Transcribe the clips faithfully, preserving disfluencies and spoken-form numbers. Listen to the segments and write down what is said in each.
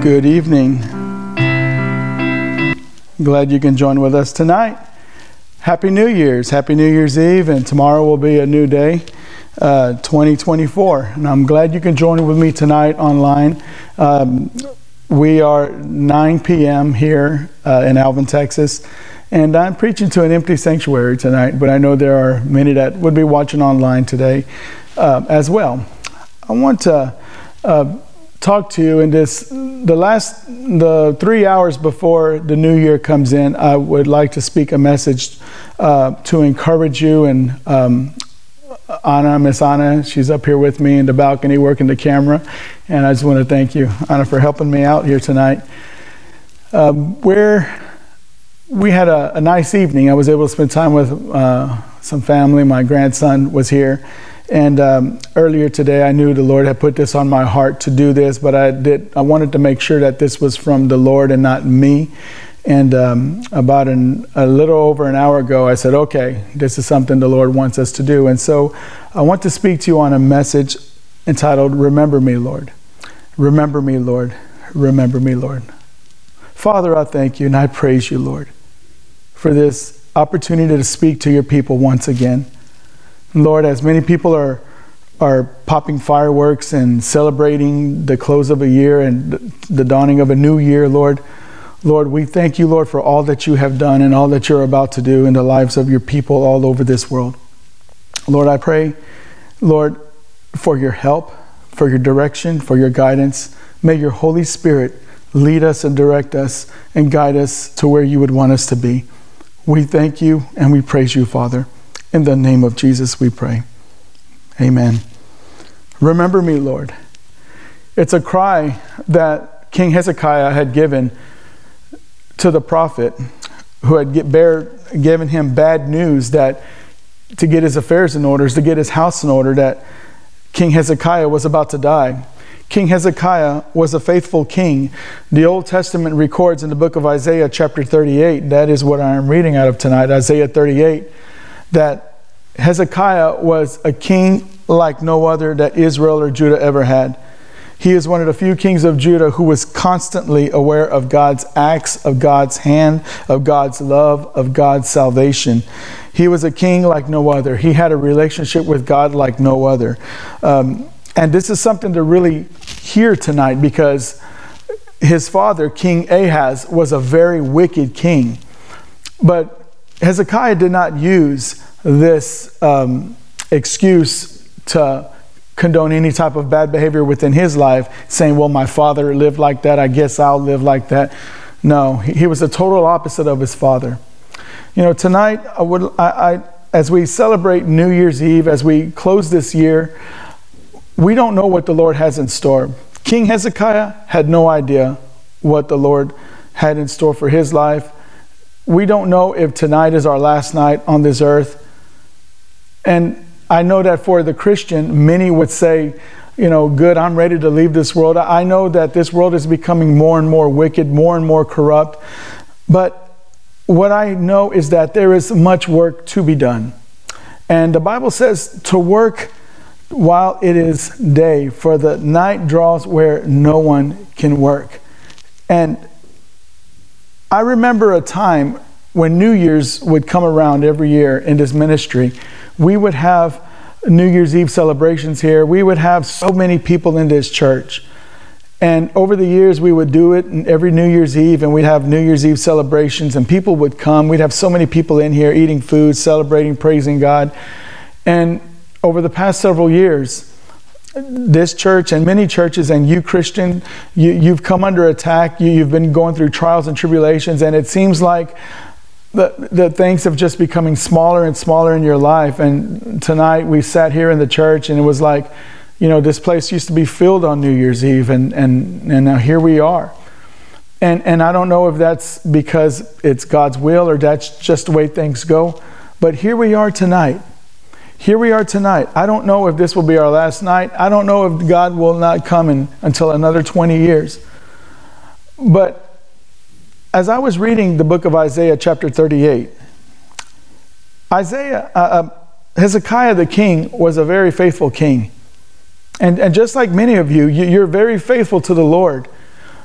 Good evening. Glad you can join with us tonight. Happy New Year's. Happy New Year's Eve, and tomorrow will be a new day, uh, twenty twenty-four. And I'm glad you can join with me tonight online. Um, we are nine p.m. here uh, in Alvin, Texas, and I'm preaching to an empty sanctuary tonight, but I know there are many that would be watching online today uh, as well. I want to uh, talk to you in this, the last, the three hours before the new year comes in. I would like to speak a message uh, to encourage you. And um, Anna, Miss Anna, she's up here with me in the balcony working the camera. And I just want to thank you, Anna, for helping me out here tonight. Um, where we had a, a nice evening. I was able to spend time with uh, some family. My grandson was here. And um, earlier today, I knew the Lord had put this on my heart to do this, but I did. I wanted to make sure that this was from the Lord and not me. And um, about an, a little over an hour ago, I said, okay, this is something the Lord wants us to do. And so I want to speak to you on a message entitled, Remember Me, Lord. Remember me, Lord. Remember me, Lord. Father, I thank you and I praise you, Lord, for this opportunity to speak to your people once again. Lord, as many people are are popping fireworks and celebrating the close of a year and the dawning of a new year, Lord, Lord, we thank you, Lord, for all that you have done and all that you're about to do in the lives of your people all over this world. Lord, I pray, Lord, for your help, for your direction, for your guidance. May your Holy Spirit lead us and direct us and guide us to where you would want us to be. We thank you and we praise you, Father. In the name of Jesus, we pray. Amen. Remember me, Lord. It's a cry that King Hezekiah had given to the prophet who had get bear, given him bad news that to get his affairs in order, to get his house in order, that King Hezekiah was about to die. King Hezekiah was a faithful king. The Old Testament records in the book of Isaiah chapter thirty-eight, that is what I am reading out of tonight, Isaiah thirty-eight, that Hezekiah was a king like no other that Israel or Judah ever had. He is one of the few kings of Judah who was constantly aware of God's acts, of God's hand, of God's love, of God's salvation. He was a king like no other. He had a relationship with God like no other. Um, and this is something to really hear tonight, because his father, King Ahaz, was a very wicked king. But Hezekiah did not use this um, excuse to condone any type of bad behavior within his life, saying, well, my father lived like that, I guess I'll live like that. No, he, he was the total opposite of his father. You know, tonight, I would, I, I, as we celebrate New Year's Eve, as we close this year, we don't know what the Lord has in store. King Hezekiah had no idea what the Lord had in store for his life. We don't know if tonight is our last night on this earth. And I know that for the Christian, many would say, you know, good, I'm ready to leave this world. I know that this world is becoming more and more wicked, more and more corrupt. But what I know is that there is much work to be done. And the Bible says to work while it is day, for the night draws where no one can work. And I remember a time when New Year's would come around every year in this ministry. We would have New Year's Eve celebrations here. We would have so many people in this church. And over the years, we would do it every New Year's Eve, and we'd have New Year's Eve celebrations, and people would come. We'd have so many people in here eating food, celebrating, praising God. And over the past several years, this church and many churches, and you Christian, you, you've come under attack. You, you've been going through trials and tribulations, and it seems like that, that things have just becoming smaller and smaller in your life. And tonight we sat here in the church, and it was like, you know, this place used to be filled on New Year's Eve, and and and now here we are. And and I don't know if that's because it's God's will or that's just the way things go, but here we are tonight. Here we are tonight. I don't know if this will be our last night. I don't know if God will not come in until another twenty years. But as I was reading the book of Isaiah chapter thirty-eight, Isaiah, uh, uh, Hezekiah the king was a very faithful king. And, and just like many of you, you, you're very faithful to the Lord.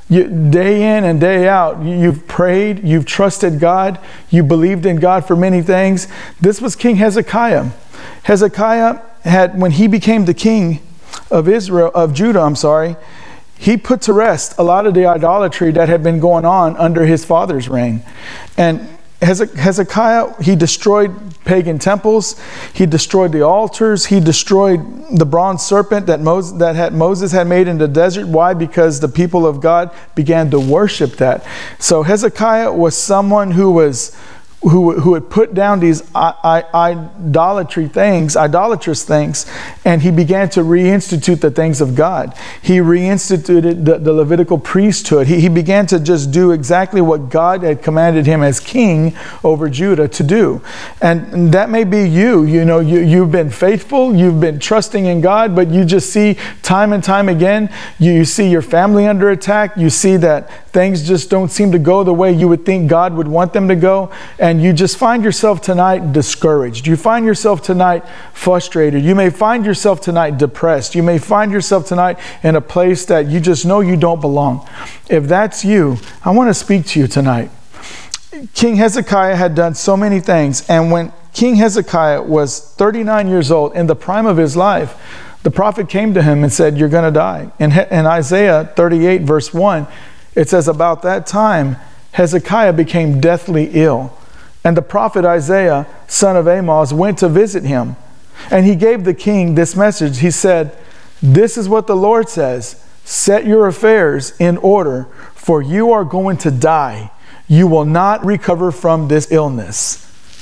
You, day in and day out, you, you've prayed, you've trusted God, you believed in God for many things. This was King Hezekiah. Hezekiah had, when he became the king of Israel, of Judah, I'm sorry, he put to rest a lot of the idolatry that had been going on under his father's reign. And Hezekiah, he destroyed pagan temples. He destroyed the altars. He destroyed the bronze serpent that Moses, that had, Moses had made in the desert. Why? Because the people of God began to worship that. So Hezekiah was someone who was who, who had put down these I, I, idolatry things, idolatrous things, and he began to reinstitute the things of God. He reinstituted the, the Levitical priesthood. He, he began to just do exactly what God had commanded him as king over Judah to do. And, and that may be you. You know, you, you've been faithful, you've been trusting in God, but you just see time and time again, you, you see your family under attack. You see that things just don't seem to go the way you would think God would want them to go. And you just find yourself tonight discouraged. You find yourself tonight frustrated. You may find yourself tonight depressed. You may find yourself tonight in a place that you just know you don't belong. If that's you, I want to speak to you tonight. King Hezekiah had done so many things. And when King Hezekiah was thirty-nine years old, in the prime of his life, the prophet came to him and said, "You're going to die." In, in Isaiah thirty-eight, verse one, it says, "About that time, Hezekiah became deathly ill. And the prophet Isaiah, son of Amoz, went to visit him. And he gave the king this message. He said, 'This is what the Lord says. Set your affairs in order, for you are going to die. You will not recover from this illness.'"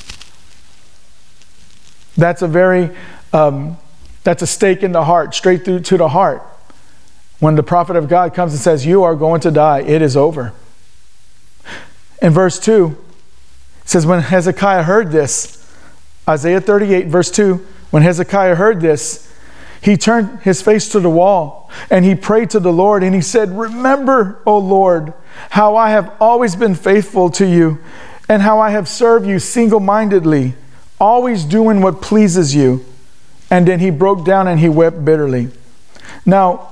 That's a very, um, that's a stake in the heart, straight through to the heart. When the prophet of God comes and says, "You are going to die," it is over. In verse two, it says, when Hezekiah heard this, Isaiah thirty-eight, verse two, when Hezekiah heard this, he turned his face to the wall and he prayed to the Lord and he said, "Remember, O Lord, how I have always been faithful to you and how I have served you single-mindedly, always doing what pleases you." And then he broke down and he wept bitterly. Now,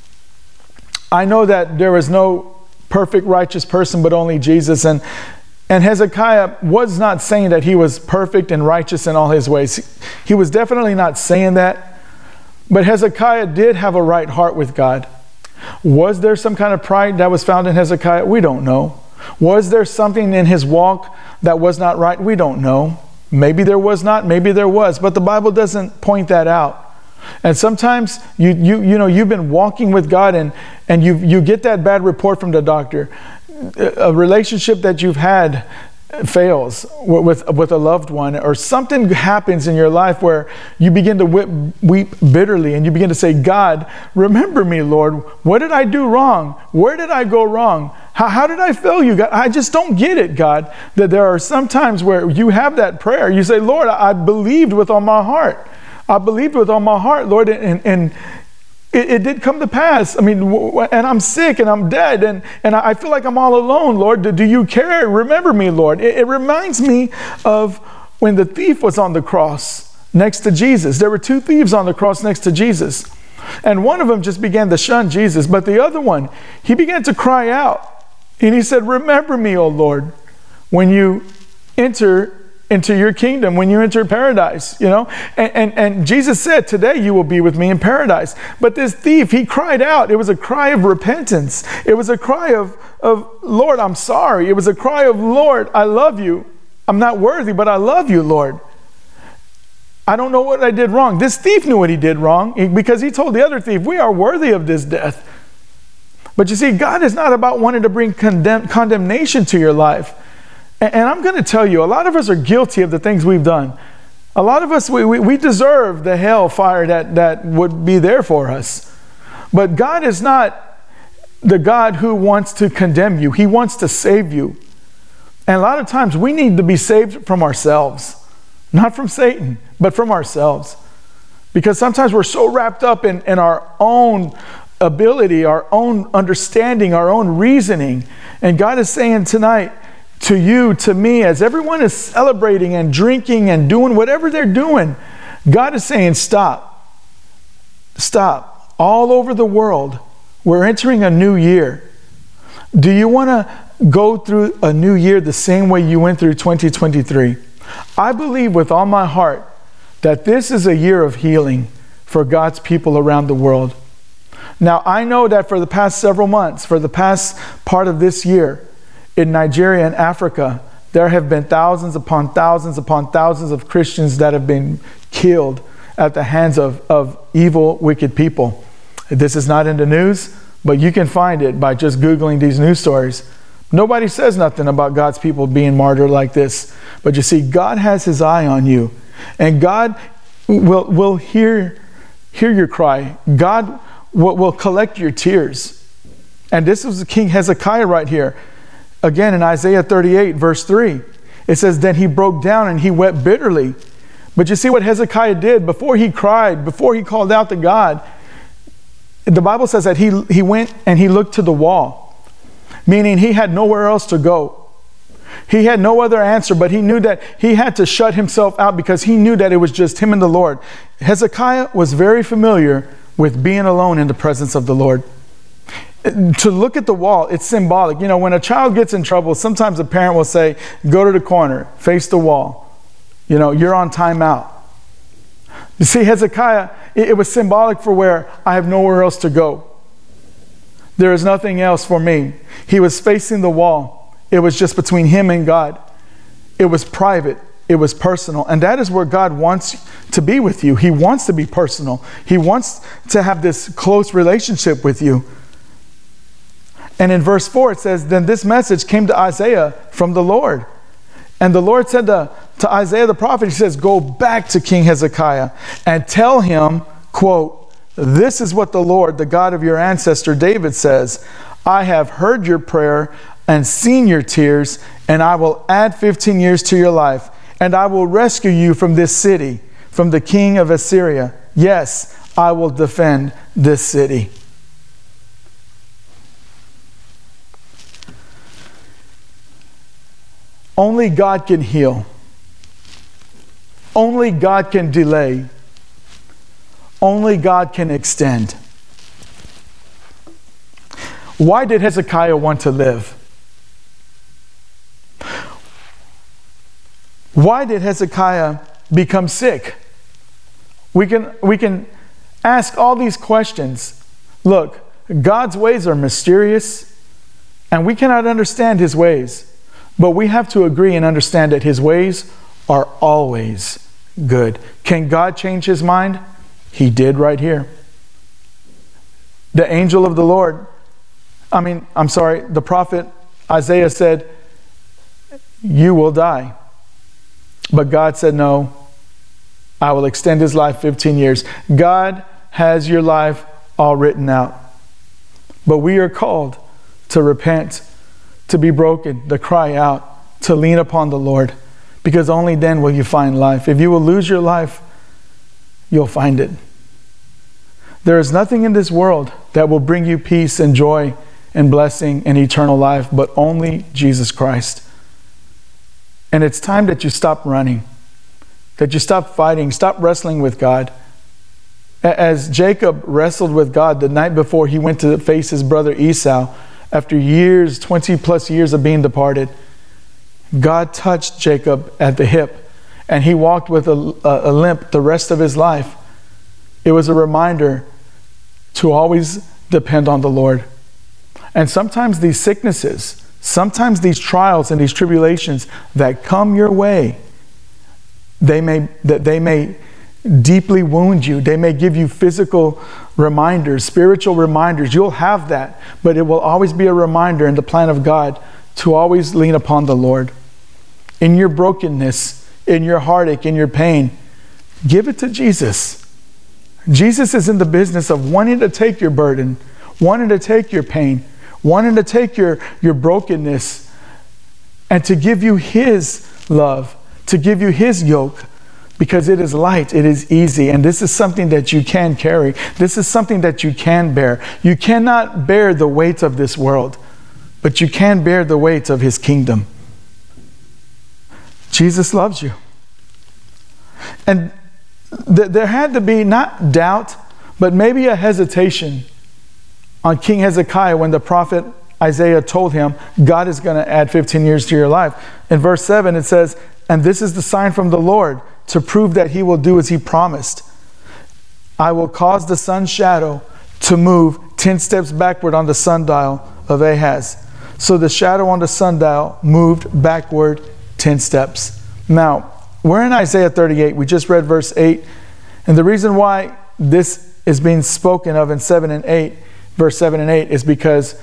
I know that there is no perfect righteous person but only Jesus, and And Hezekiah was not saying that he was perfect and righteous in all his ways. He was definitely not saying that. But Hezekiah did have a right heart with God. Was there some kind of pride that was found in Hezekiah? We don't know. Was there something in his walk that was not right? We don't know. Maybe there was not, maybe there was. But the Bible doesn't point that out. And sometimes you you you know you've been walking with God and and you you get that bad report from the doctor. A relationship that you've had fails with with a loved one, or something happens in your life where you begin to weep, weep bitterly, and you begin to say, "God, remember me, Lord. What did I do wrong? Where did I go wrong? How, how did I fail you, God? I just don't get it, God." That there are some times where you have that prayer. You say, "Lord, I believed with all my heart. I believed with all my heart, Lord, and and." It, it did come to pass. I mean, w- and I'm sick and I'm dead and, and I feel like I'm all alone, Lord. Do, do you care? Remember me, Lord. It, it reminds me of when the thief was on the cross next to Jesus. There were two thieves on the cross next to Jesus. And one of them just began to shun Jesus. But the other one, he began to cry out. And he said, "Remember me, O Lord, when you enter into your kingdom, when you enter paradise," you know, and, and, and Jesus said, "Today you will be with me in paradise." But this thief, he cried out. It was a cry of repentance. It was a cry of, of "Lord, I'm sorry." It was a cry of, "Lord, I love you. I'm not worthy, but I love you, Lord. I don't know what I did wrong." This thief knew what he did wrong because he told the other thief, "We are worthy of this death." But you see, God is not about wanting to bring condemn, condemnation to your life. And I'm going to tell you, a lot of us are guilty of the things we've done. A lot of us, we, we, we deserve the hellfire that, that would be there for us. But God is not the God who wants to condemn you. He wants to save you. And a lot of times we need to be saved from ourselves. Not from Satan, but from ourselves. Because sometimes we're so wrapped up in, in our own ability, our own understanding, our own reasoning. And God is saying tonight, to you, to me, as everyone is celebrating and drinking and doing whatever they're doing, God is saying, stop. Stop. All over the world, we're entering a new year. Do you want to go through a new year the same way you went through twenty twenty-three? I believe with all my heart that this is a year of healing for God's people around the world. Now, I know that for the past several months, for the past part of this year, in Nigeria and Africa, there have been thousands upon thousands upon thousands of Christians that have been killed at the hands of, of evil, wicked people. This is not in the news, but you can find it by just Googling these news stories. Nobody says nothing about God's people being martyred like this. But you see, God has his eye on you. And God will, will hear, hear your cry. God will, will collect your tears. And this was King Hezekiah right here. Again, in Isaiah thirty-eight, verse three, it says, then he broke down and he wept bitterly. But you see what Hezekiah did before he cried, before he called out to God. The Bible says that he, he went and he looked to the wall, meaning he had nowhere else to go. He had no other answer, but he knew that he had to shut himself out because he knew that it was just him and the Lord. Hezekiah was very familiar with being alone in the presence of the Lord. To look at the wall, it's symbolic. You know, when a child gets in trouble, sometimes a parent will say, go to the corner, face the wall. You know, you're on timeout. You see, Hezekiah, it, it was symbolic for where I have nowhere else to go. There is nothing else for me. He was facing the wall. It was just between him and God. It was private. It was personal. And that is where God wants to be with you. He wants to be personal. He wants to have this close relationship with you. And in verse four, it says, then this message came to Isaiah from the Lord. And the Lord said to, to Isaiah the prophet, he says, go back to King Hezekiah and tell him, quote, this is what the Lord, the God of your ancestor David says, I have heard your prayer and seen your tears, and I will add fifteen years to your life, and I will rescue you from this city, from the king of Assyria. Yes, I will defend this city. Only God can heal. Only God can delay. Only God can extend. Why did Hezekiah want to live? Why did Hezekiah become sick? We can, we can ask all these questions. Look, God's ways are mysterious, and we cannot understand his ways. But we have to agree and understand that his ways are always good. Can God change his mind? He did right here. The angel of the Lord, I mean, I'm sorry, the prophet Isaiah said, you will die. But God said, no, I will extend his life fifteen years. God has your life all written out. But we are called to repent, to be broken, to cry out, to lean upon the Lord, because only then will you find life. If you will lose your life, you'll find it. There is nothing in this world that will bring you peace and joy and blessing and eternal life, but only Jesus Christ. And it's time that you stop running, that you stop fighting, stop wrestling with God. As Jacob wrestled with God the night before he went to face his brother Esau, after years, twenty plus years of being departed, God touched Jacob at the hip, and he walked with a, a, a limp the rest of his life. It was a reminder to always depend on the Lord. And sometimes these sicknesses, sometimes these trials and these tribulations that come your way, they may, that they may deeply wound you. They may give you physical reminders, spiritual reminders. You'll have that, but it will always be a reminder in the plan of God to always lean upon the Lord. In your brokenness, in your heartache, in your pain, give it to Jesus. Jesus is in the business of wanting to take your burden, wanting to take your pain, wanting to take your, your brokenness, and to give you his love, to give you his yoke, because it is light, it is easy, and this is something that you can carry. This is something that you can bear. You cannot bear the weight of this world, but you can bear the weight of his kingdom. Jesus loves you. And th- there had to be not doubt, but maybe a hesitation on King Hezekiah when the prophet Isaiah told him, God is going to add fifteen years to your life. In verse seven, it says, and this is the sign from the Lord to prove that he will do as he promised. I will cause the sun's shadow to move ten steps backward on the sundial of Ahaz. So the shadow on the sundial moved backward ten steps. Now, we're in Isaiah thirty-eight. We just read verse eight. And the reason why this is being spoken of in seven and eight, verse seven and eight, is because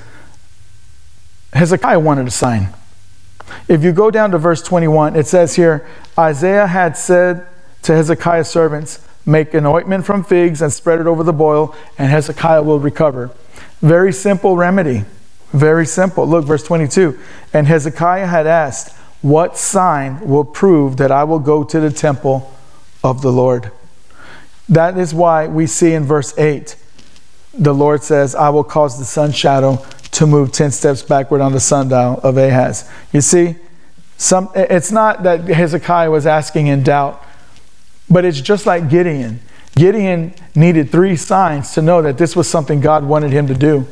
Hezekiah wanted a sign. If you go down to verse twenty-one, it says here, Isaiah had said to Hezekiah's servants, make an ointment from figs and spread it over the boil, and Hezekiah will recover. Very simple remedy. Very simple. Look, verse twenty-two. And Hezekiah had asked, what sign will prove that I will go to the temple of the Lord? That is why we see in verse eight, the Lord says, I will cause the sun's shadow to move ten steps backward on the sundial of Ahaz. You see, some, it's not that Hezekiah was asking in doubt, but it's just like Gideon. Gideon needed three signs to know that this was something God wanted him to do.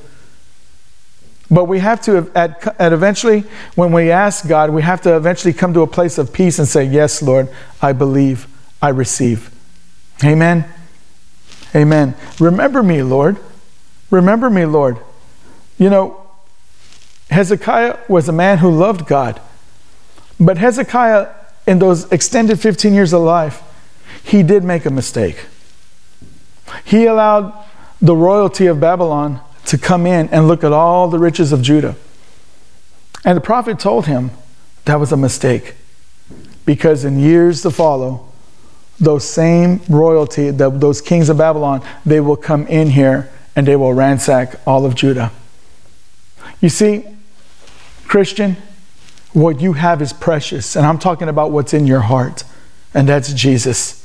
But we have to, at, at eventually, when we ask God, we have to eventually come to a place of peace and say, yes, Lord, I believe, I receive. Amen. Amen. Remember me, Lord. Remember me, Lord. You know, Hezekiah was a man who loved God. But Hezekiah, in those extended fifteen years of life, he did make a mistake. He allowed the royalty of Babylon to come in and look at all the riches of Judah. And the prophet told him that was a mistake, because in years to follow, those same royalty, the, those kings of Babylon, they will come in here and they will ransack all of Judah. You see, Christian, what you have is precious. And I'm talking about what's in your heart. And that's Jesus.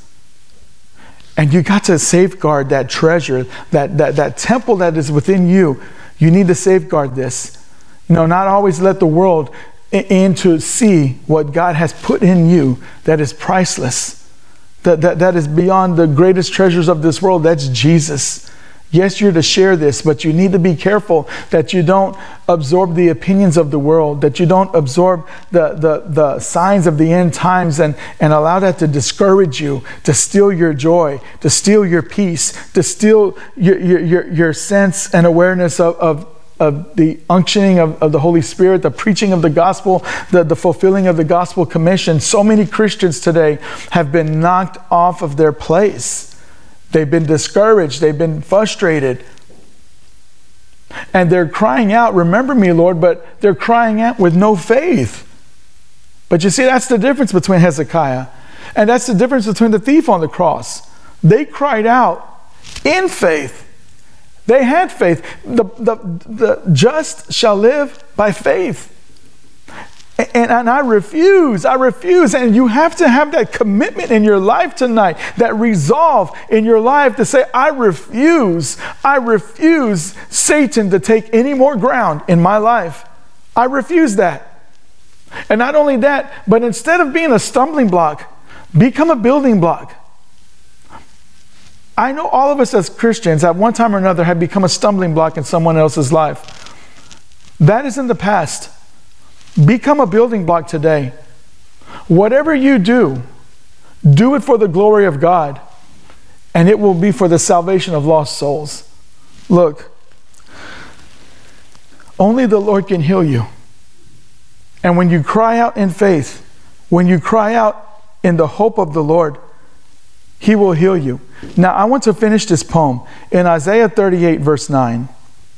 And you got to safeguard that treasure, that, that, that temple that is within you. You need to safeguard this. You know, not always let the world in to see what God has put in you that is priceless. That, that, that is beyond the greatest treasures of this world. That's Jesus. Yes, you're to share this, but you need to be careful that you don't absorb the opinions of the world, that you don't absorb the, the, the signs of the end times and, and allow that to discourage you, to steal your joy, to steal your peace, to steal your, your, your, your sense and awareness of, of, of the unctioning of, of the Holy Spirit, the preaching of the gospel, the, the fulfilling of the gospel commission. So many Christians today have been knocked off of their place. They've been discouraged. They've been frustrated. And they're crying out, remember me, Lord, but they're crying out with no faith. But you see, that's the difference between Hezekiah. And that's the difference between the thief on the cross. They cried out in faith. They had faith. The, the, the just shall live by faith. And, and I refuse, I refuse. And you have to have that commitment in your life tonight, that resolve in your life to say, I refuse, I refuse Satan to take any more ground in my life. I refuse that. And not only that, but instead of being a stumbling block, become a building block. I know all of us as Christians at one time or another have become a stumbling block in someone else's life. That is in the past. Become a building block today. Whatever you do, do it for the glory of God, and it will be for the salvation of lost souls. Look, only the Lord can heal you. And when you cry out in faith, when you cry out in the hope of the Lord, He will heal you. Now, I want to finish this poem in Isaiah thirty-eight, verse nine.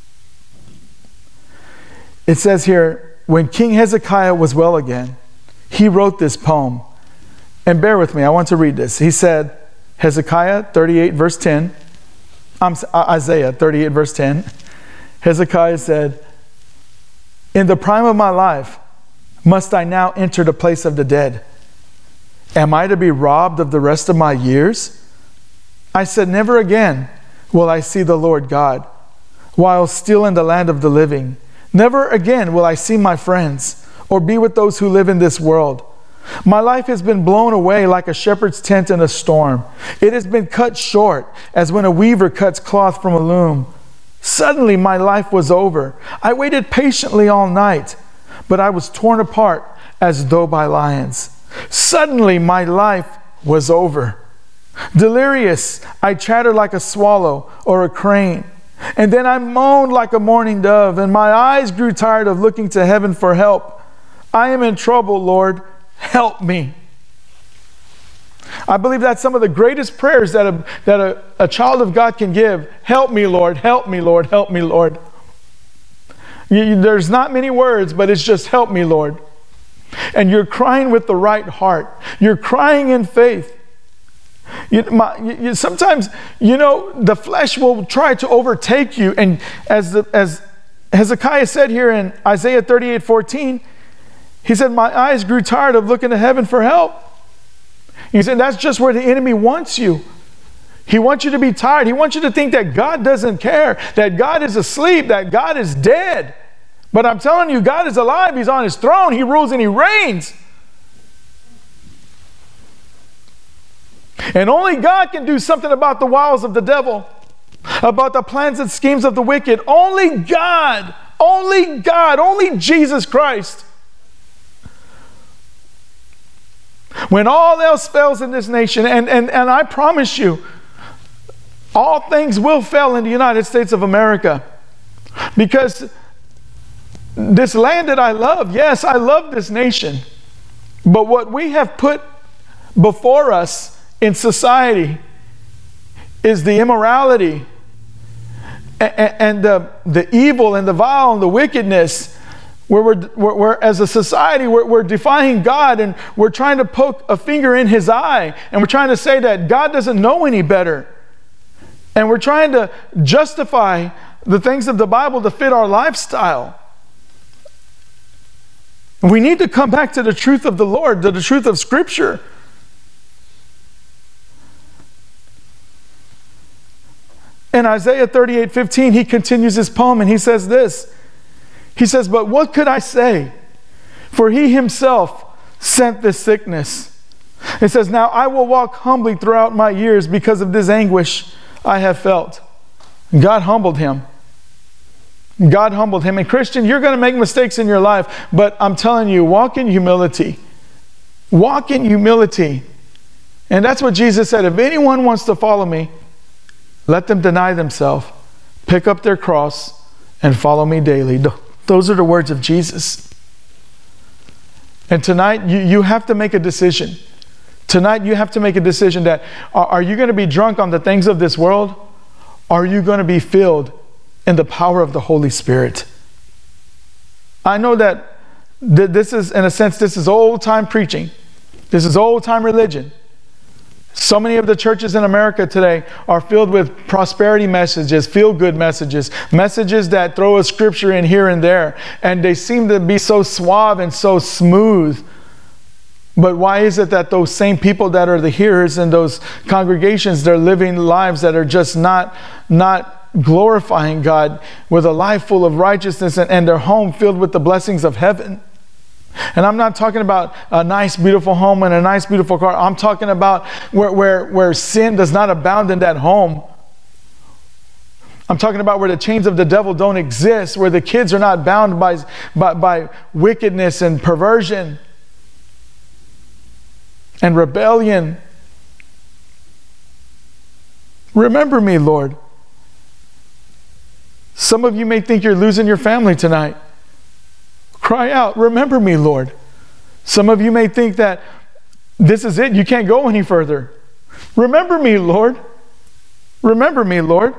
It says here, when King Hezekiah was well again, he wrote this poem. And bear with me, I want to read this. He said, Hezekiah thirty-eight, verse ten, um, Isaiah thirty-eight, verse ten, Hezekiah said, in the prime of my life, must I now enter the place of the dead? Am I to be robbed of the rest of my years? I said, never again will I see the Lord God, while still in the land of the living. Never again will I see my friends or be with those who live in this world. My life has been blown away like a shepherd's tent in a storm. It has been cut short as when a weaver cuts cloth from a loom. Suddenly my life was over. I waited patiently all night, but I was torn apart as though by lions. Suddenly my life was over. Delirious, I chattered like a swallow or a crane. And then I moaned like a mourning dove, and my eyes grew tired of looking to heaven for help. I am in trouble, Lord. Help me. I believe that's some of the greatest prayers that a, that a, a child of God can give. Help me, Lord. Help me, Lord. Help me, Lord. You, you, there's not many words, but it's just help me, Lord. And you're crying with the right heart. You're crying in faith. You, my, you, sometimes, you know, the flesh will try to overtake you. And as, the, as Hezekiah said here in Isaiah thirty-eight fourteen, he said, my eyes grew tired of looking to heaven for help. He said, that's just where the enemy wants you. He wants you to be tired. He wants you to think that God doesn't care, that God is asleep, that God is dead. But I'm telling you, God is alive. He's on his throne. He rules and he reigns. And only God can do something about the wiles of the devil, about the plans and schemes of the wicked. Only God, only God, only Jesus Christ. When all else fails in this nation, and, and, and I promise you, all things will fail in the United States of America. Because this land that I love, yes, I love this nation. But what we have put before us in society is the immorality and, and the, the evil and the vile and the wickedness, where we're, we're, we're as a society, we're, we're defying God, and we're trying to poke a finger in his eye, and we're trying to say that God doesn't know any better. And we're trying to justify the things of the Bible to fit our lifestyle. We need to come back to the truth of the Lord, to the truth of Scripture. In Isaiah thirty-eight fifteen, he continues his poem and he says this. He says, but what could I say? For he himself sent this sickness. It says, now I will walk humbly throughout my years because of this anguish I have felt. God humbled him. God humbled him. And Christian, you're going to make mistakes in your life, but I'm telling you, walk in humility. Walk in humility. And that's what Jesus said. If anyone wants to follow me, let them deny themselves, pick up their cross, and follow me daily. Those are the words of Jesus. And tonight, you, you have to make a decision. Tonight, you have to make a decision that, are, are you going to be drunk on the things of this world? Or are you going to be filled in the power of the Holy Spirit? I know that th- this is, in a sense, this is old-time preaching. This is old-time religion. So many of the churches in America today are filled with prosperity messages, feel-good messages, messages that throw a scripture in here and there, and they seem to be so suave and so smooth. But why is it that those same people that are the hearers in those congregations, they're living lives that are just not, not glorifying God, with a life full of righteousness, and, and their home filled with the blessings of heaven? And I'm not talking about a nice, beautiful home and a nice, beautiful car. I'm talking about where, where, where sin does not abound in that home. I'm talking about where the chains of the devil don't exist, where the kids are not bound by, by, by wickedness and perversion and rebellion. Remember me, Lord. Some of you may think you're losing your family tonight. Cry out, remember me, Lord. Some of you may think that this is it, you can't go any further. Remember me, Lord. Remember me, Lord.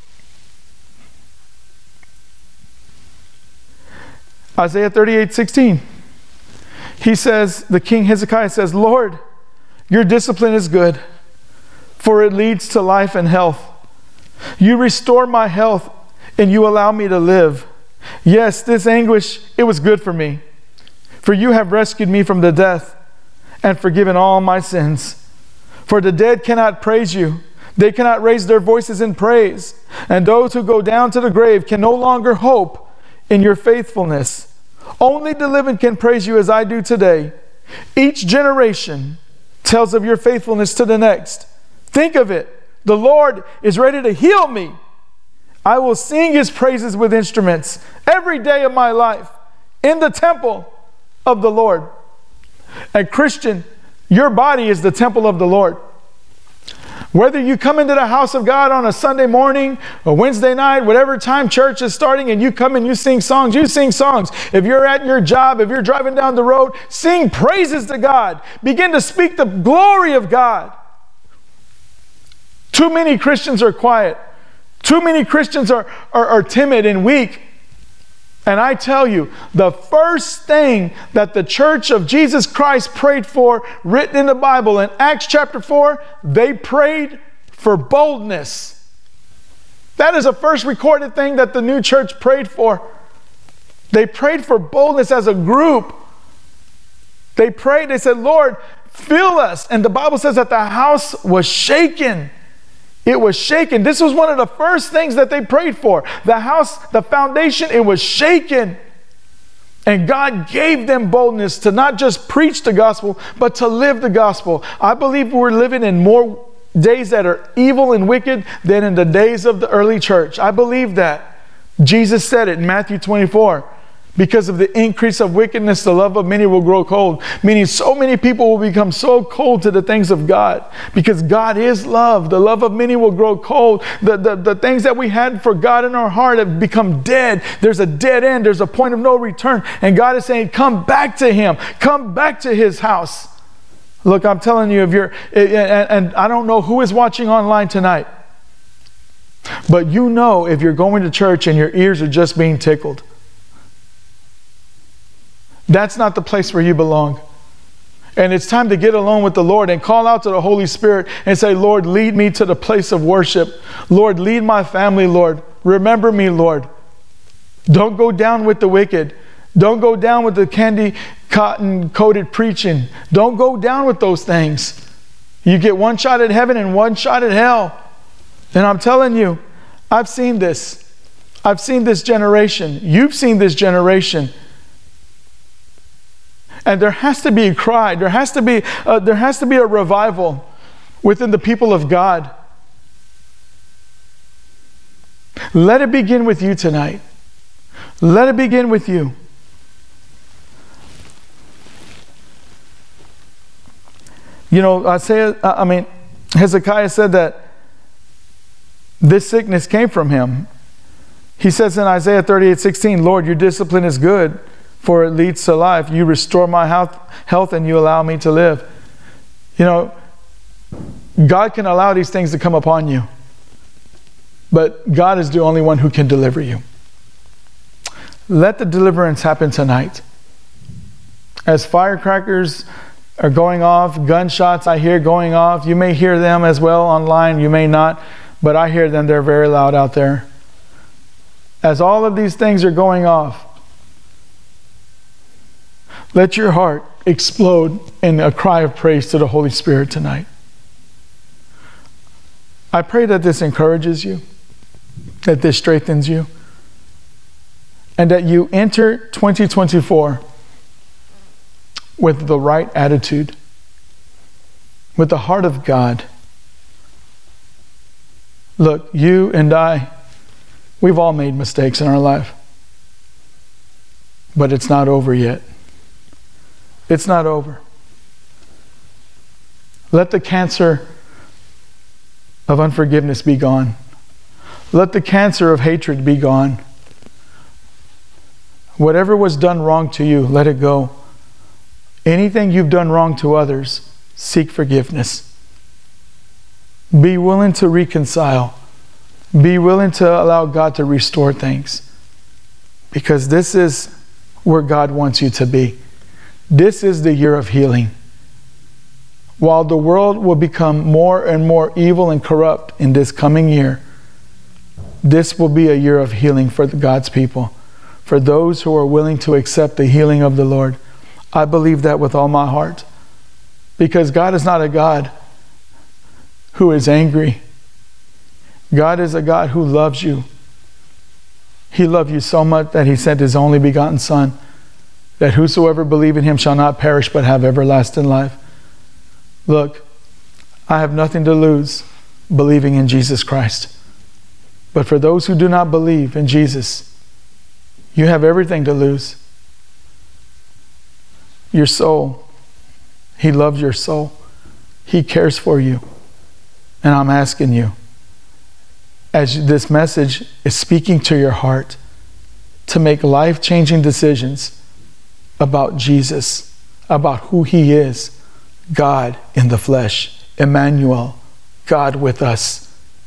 Isaiah thirty-eight sixteen. He says, the king Hezekiah says, Lord, your discipline is good, for it leads to life and health. You restore my health, and you allow me to live. Yes, this anguish, it was good for me. For you have rescued me from the death and forgiven all my sins. For the dead cannot praise you. They cannot raise their voices in praise. And those who go down to the grave can no longer hope in your faithfulness. Only the living can praise you as I do today. Each generation tells of your faithfulness to the next. Think of it. The Lord is ready to heal me. I will sing his praises with instruments every day of my life in the temple of the Lord. And Christian, your body is the temple of the Lord. Whether you come into the house of God on a Sunday morning or Wednesday night, whatever time church is starting, and you come and you sing songs, you sing songs. If you're at your job, if you're driving down the road, sing praises to God. Begin to speak the glory of God. Too many Christians are quiet. Too many Christians are, are, are timid and weak. And I tell you, the first thing that the church of Jesus Christ prayed for, written in the Bible in Acts chapter four, they prayed for boldness. That is the first recorded thing that the new church prayed for. They prayed for boldness as a group. They prayed, they said, Lord, fill us. And the Bible says that the house was shaken. It was shaken. This was one of the first things that they prayed for. The house, the foundation, it was shaken. And God gave them boldness to not just preach the gospel, but to live the gospel. I believe we're living in more days that are evil and wicked than in the days of the early church. I believe that. Jesus said it in Matthew twenty-four. Because of the increase of wickedness, the love of many will grow cold. Meaning so many people will become so cold to the things of God. Because God is love. The love of many will grow cold. The, the, the things that we had for God in our heart have become dead. There's a dead end. There's a point of no return. And God is saying, come back to Him. Come back to His house. Look, I'm telling you, if you're, and, and I don't know who is watching online tonight, but you know if you're going to church and your ears are just being tickled, that's not the place where you belong. And it's time to get alone with the Lord and call out to the Holy Spirit and say, Lord, lead me to the place of worship. Lord, lead my family, Lord. Remember me, Lord. Don't go down with the wicked. Don't go down with the candy cotton coated preaching. Don't go down with those things. You get one shot at heaven and one shot at hell. And I'm telling you, I've seen this. I've seen this generation. You've seen this generation. And there has to be a cry. There has to be a, there has to be a revival within the people of God. Let it begin with you tonight. Let it begin with you. You know, Isaiah, I mean, Hezekiah said that this sickness came from him. He says in Isaiah thirty-eight sixteen, Lord, your discipline is good, for it leads to life. You restore my health, health and you allow me to live. You know, God can allow these things to come upon you, but God is the only one who can deliver you. Let the deliverance happen tonight. As firecrackers are going off, gunshots I hear going off. You may hear them as well online, you may not, but I hear them. They're very loud out there. As all of these things are going off, let your heart explode in a cry of praise to the Holy Spirit tonight. I pray that this encourages you, that this strengthens you, and that you enter twenty twenty-four with the right attitude, with the heart of God. Look, you and I, we've all made mistakes in our life, but it's not over yet. It's not over. Let the cancer of unforgiveness be gone. Let the cancer of hatred be gone. Whatever was done wrong to you, let it go. Anything you've done wrong to others, seek forgiveness. Be willing to reconcile. Be willing to allow God to restore things. Because this is where God wants you to be. This is the year of healing. While the world will become more and more evil and corrupt in this coming year, this will be a year of healing for God's people, for those who are willing to accept the healing of the Lord. I believe that with all my heart, because God is not a God who is angry. God is a God who loves you. He loved you so much that He sent His only begotten Son, that whosoever believe in Him shall not perish but have everlasting life. Look, I have nothing to lose believing in Jesus Christ. But for those who do not believe in Jesus, you have everything to lose. Your soul. He loves your soul. He cares for you. And I'm asking you, as this message is speaking to your heart, to make life-changing decisions about Jesus, about who He is, God in the flesh, Emmanuel, God with us.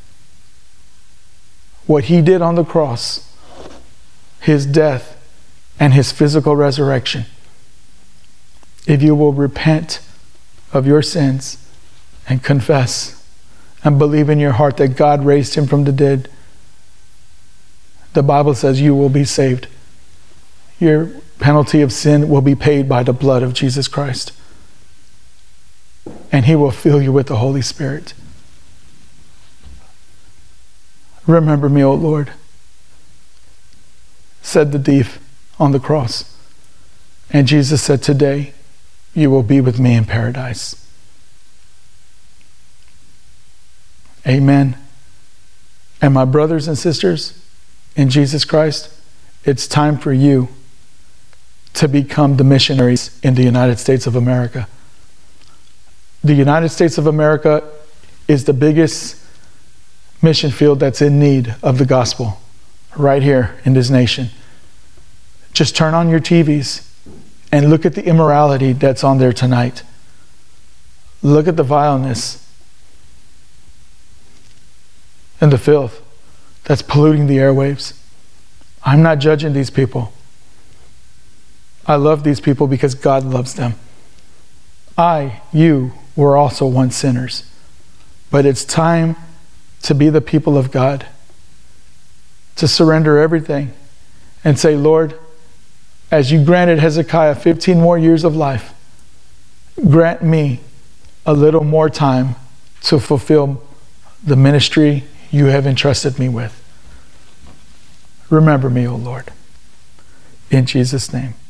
What He did on the cross, His death, and His physical resurrection. If you will repent of your sins and confess and believe in your heart that God raised Him from the dead, the Bible says you will be saved. Your penalty of sin will be paid by the blood of Jesus Christ. And He will fill you with the Holy Spirit. Remember me, O Lord, said the thief on the cross. And Jesus said, today you will be with me in paradise. Amen. And my brothers and sisters in Jesus Christ, it's time for you to become the missionaries in the United States of America. The United States of America is the biggest mission field that's in need of the gospel right here in this nation. Just turn on your T Vs and look at the immorality that's on there tonight. Look at the vileness and the filth that's polluting the airwaves. I'm not judging these people. I love these people because God loves them. I, you, were also once sinners. But it's time to be the people of God, to surrender everything and say, Lord, as you granted Hezekiah fifteen more years of life, grant me a little more time to fulfill the ministry you have entrusted me with. Remember me, O Lord. In Jesus' name.